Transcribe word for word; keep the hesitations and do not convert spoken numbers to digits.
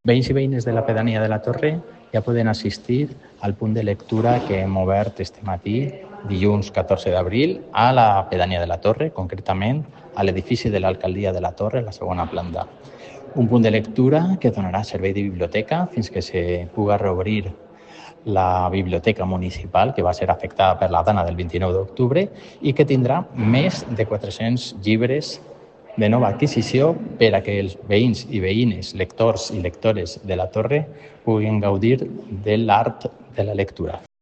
Veïns i veïnes de la pedania de la Torre ja poden assistir al punt de lectura que hem obert este matí, dilluns catorze d'abril, a la pedania de la Torre, concretament a l'edifici de l'Alcaldia de la Torre, la segona planta. Un punt de lectura que donarà servei de biblioteca fins que se puga reobrir la biblioteca municipal, que va ser afectada per la dana del vint-i-nou d'octubre i que tindrà més de quatre-cents llibres de nova adquisició per a que els veïns i veïnes, lectors i lectores de la Torre puguin gaudir de l'art de la lectura.